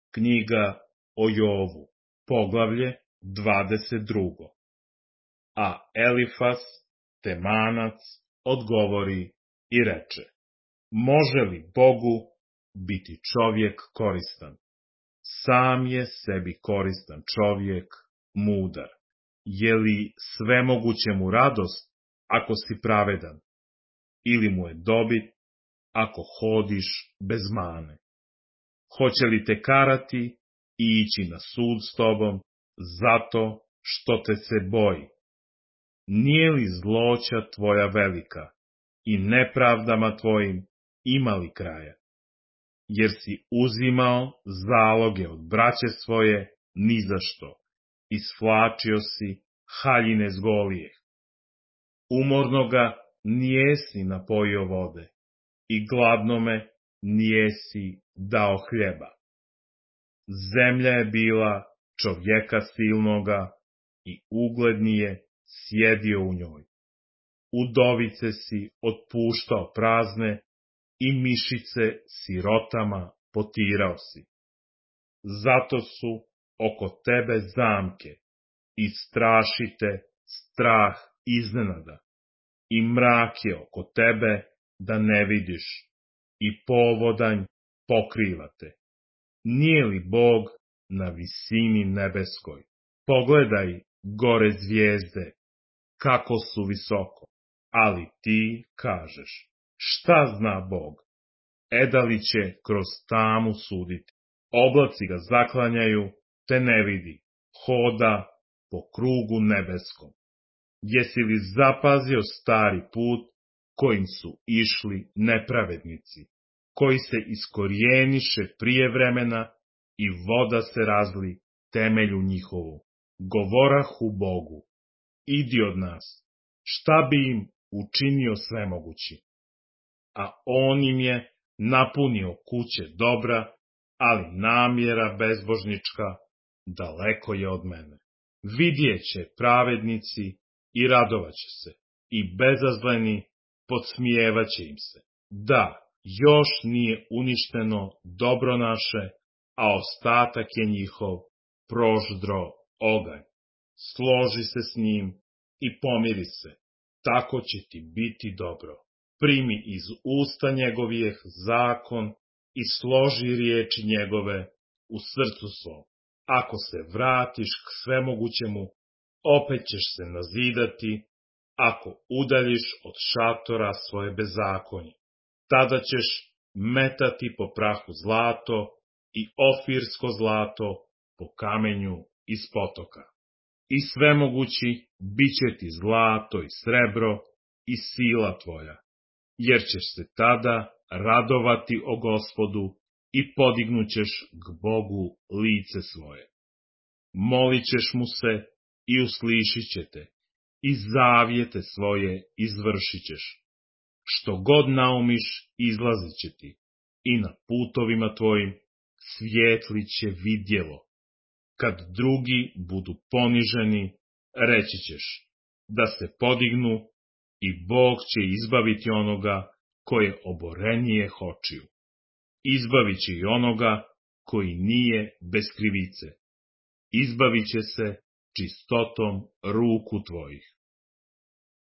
Knjiga o Jovu, poglavlje 22. A Elifas, Temanac, odgovori i reče: može li Bogu biti čovjek koristan? Sam je sebi koristan čovjek, mudar. Je li svemoguće mu radost ako si pravedan? Ili mu je dobit ako hodiš bez mane? Hoće li te karati i ići na sud s tobom zato što te se boji? Nije li zloća tvoja velika i nepravdama tvojim imali kraja? Jer si uzimao zaloge od braće svoje nizašto, isvlačio si haljine s Golijeh. Umornoga nijesi napojio vode i gladnome nijesi dao hljeba. Zemlja je bila čovjeka silnoga i ugledni je sjedio u njoj. Udovice si otpuštao prazne i mišice sirotama potirao si. Zato su oko tebe zamke i strašite strah iznenada i mrak je oko tebe da ne vidiš i povodanj pokrivate. Nije li Bog na visini nebeskoj? Pogledaj gore zvijezde, kako su visoko, ali ti kažeš, šta zna Bog? Edali će kroz tamu suditi, oblaci ga zaklanjaju, te ne vidi, hoda po krugu nebeskom. Jesi li zapazio stari put kojim su išli nepravednici, koji se iskorijeniše prije vremena i voda se razli temelju njihovu? Govorahu Bogu, idi od nas, šta bi im učinio svemogući? A on im je napunio kuće dobra, ali namjera bezbožnička daleko je od mene. Vidjet će pravednici i radovaće se, i bezazleni podsmijevaće im se. Da, još nije uništeno dobro naše, a ostatak je njihov proždro oganj. Složi se s njim i pomiri se, tako će ti biti dobro. Primi iz usta njegovih zakon i složi riječi njegove u srcu svom. Ako se vratiš k svemogućemu, opet ćeš se nazidati, ako udaljiš od šatora svoje bezakonje. Tada ćeš metati po prahu zlato i ofirsko zlato po kamenju iz potoka. I svemogući bit će ti zlato i srebro i sila tvoja, jer ćeš se tada radovati o Gospodu i podignućeš k Bogu lice svoje. Molit ćeš mu se i uslišit će te, i zavjete svoje izvršit ćeš. Što god naumiš izlazit će ti, i na putovima tvojim svijetlit će vidjelo. Kad drugi budu poniženi, reći ćeš da se podignu i Bog će izbaviti onoga koje oborenije očiju. Izbavit će i onoga koji nije bez krivice. Izbavit će se čistotom ruku tvojih.